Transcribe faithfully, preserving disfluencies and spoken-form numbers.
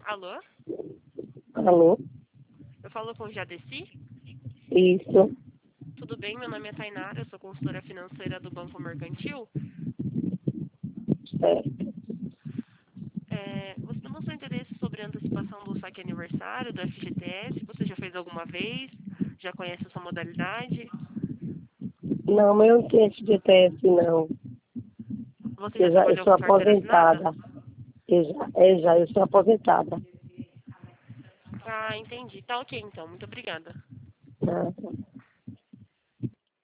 Alô? Alô? Eu falo com o Jadeci? Isso, Tudo bem? Meu nome é Tainara, eu sou consultora financeira do Banco Mercantil. certo. É, você demonstrou interesse sobre a antecipação do saque aniversário do F G T S? Você já fez alguma vez? Já conhece essa modalidade? Não, mas eu não tenho F G T S, não. Você já Eu já, eu trabalhou sou com carteira assinada? aposentada. Eu já, é, já, eu sou aposentada. Ah, entendi. Tá ok então. Muito obrigada. Tá?